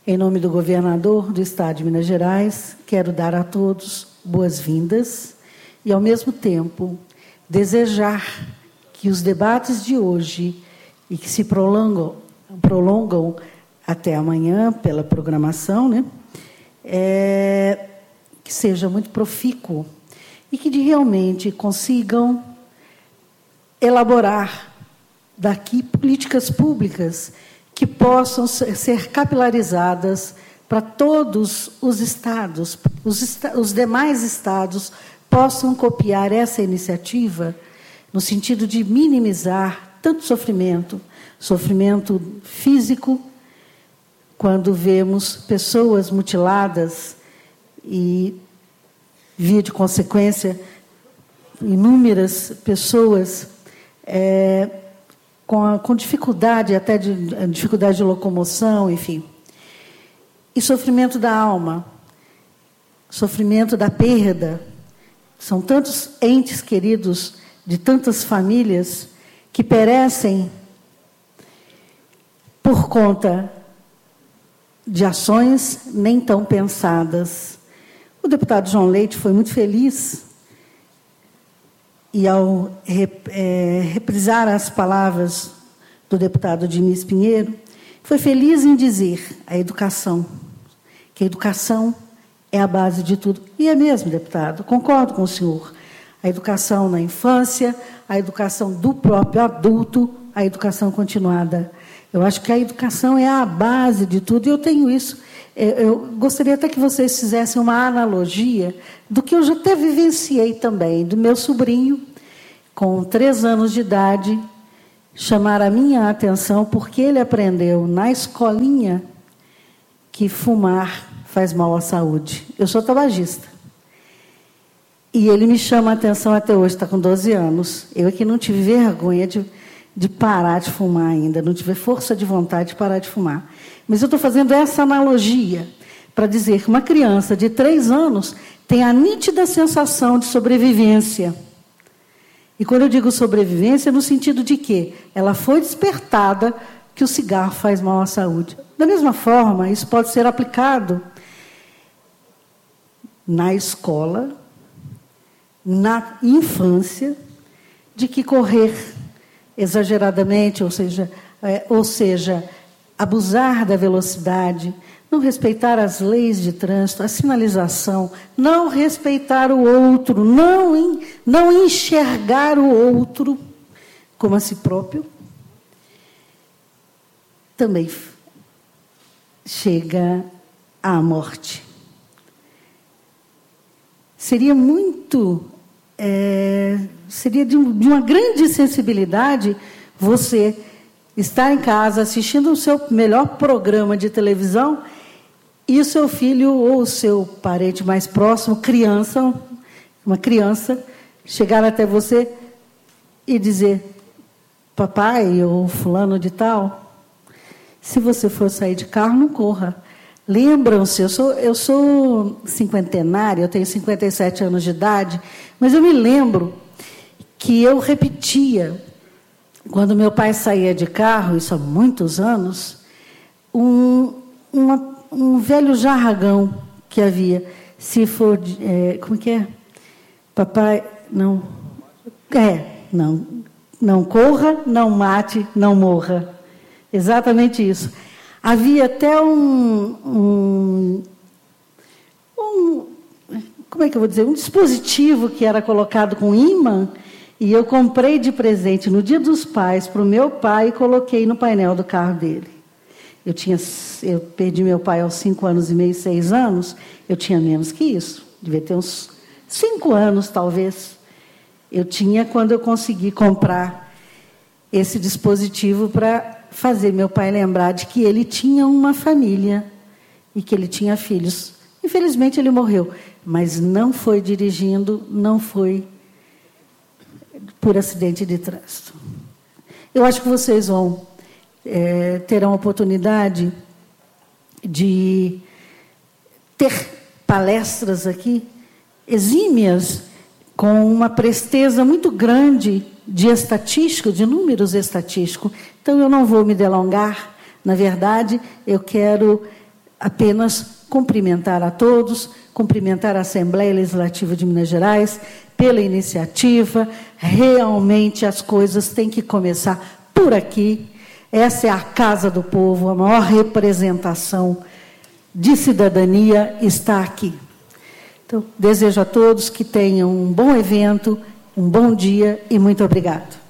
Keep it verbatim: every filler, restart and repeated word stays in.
Em nome do governador do Estado de Minas Gerais, quero dar a todos boas-vindas e, ao mesmo tempo, desejar que os debates de hoje e que se prolongam, prolongam até amanhã pela programação, né, é, que seja muito profícuo e que de, realmente consigam elaborar daqui políticas públicas que possam ser capilarizadas para todos os estados, os, esta, os demais estados possam copiar essa iniciativa no sentido de minimizar tanto sofrimento, sofrimento físico, quando vemos pessoas mutiladas e, via de consequência, inúmeras pessoas é, com, a, com dificuldade, até de, dificuldade de locomoção, enfim. E sofrimento da alma, sofrimento da perda. São tantos entes queridos de tantas famílias que perecem por conta de ações nem tão pensadas. O deputado João Leite foi muito feliz e, ao é, reprisar as palavras do deputado Diniz Pinheiro, foi feliz em dizer a educação, que a educação é a base de tudo. E é mesmo, deputado, concordo com o senhor. A educação na infância, a educação do próprio adulto, a educação continuada. Eu acho que a educação é a base de tudo, e eu tenho isso. Eu gostaria até que vocês fizessem uma analogia do que eu já até vivenciei também, do meu sobrinho, com três anos de idade, chamar a minha atenção, porque ele aprendeu na escolinha que fumar faz mal à saúde. Eu sou tabagista. E ele me chama a atenção até hoje, está com doze anos. Eu aqui não tive vergonha de, de parar de fumar ainda, não tive força de vontade de parar de fumar. Mas eu estou fazendo essa analogia para dizer que uma criança de três anos tem a nítida sensação de sobrevivência. E quando eu digo sobrevivência, é no sentido de que ela foi despertada que o cigarro faz mal à saúde. Da mesma forma, isso pode ser aplicado na escola, na infância, de que correr exageradamente, ou seja, é, ou seja, abusar da velocidade, não respeitar as leis de trânsito, a sinalização, não respeitar o outro, não, in, não enxergar o outro como a si próprio, também chega à morte. Seria muito, é, seria de, um, de uma grande sensibilidade você estar em casa assistindo o seu melhor programa de televisão e o seu filho ou o seu parente mais próximo, criança, uma criança, chegar até você e dizer: papai ou fulano de tal, se você for sair de carro, não corra. Lembram-se, eu sou, eu sou cinquentenária, eu tenho cinquenta e sete anos de idade, mas eu me lembro que eu repetia, quando meu pai saía de carro, isso há muitos anos, um, uma, um velho jargão que havia. Se for... É, como que é? Papai, não... É, não, não corra, não mate, não morra. Exatamente isso. Havia até um, um, um... Como é que eu vou dizer? Um dispositivo que era colocado com ímã, e eu comprei de presente no Dia dos Pais para o meu pai e coloquei no painel do carro dele. Eu, tinha, eu perdi meu pai aos cinco anos e meio, seis anos, eu tinha menos que isso, devia ter uns cinco anos, talvez. Eu tinha quando eu consegui comprar esse dispositivo para fazer meu pai lembrar de que ele tinha uma família e que ele tinha filhos. Infelizmente, ele morreu, mas não foi dirigindo, não foi por acidente de trânsito. Eu acho que vocês vão é, terão a oportunidade de ter palestras aqui exímias, com uma presteza muito grande de estatístico, de números estatísticos. Então, eu não vou me delongar. Na verdade, eu quero apenas cumprimentar a todos, cumprimentar a Assembleia Legislativa de Minas Gerais pela iniciativa. Realmente as coisas têm que começar por aqui. Essa é a Casa do Povo, a maior representação de cidadania está aqui. Então, desejo a todos que tenham um bom evento, um bom dia e muito obrigado.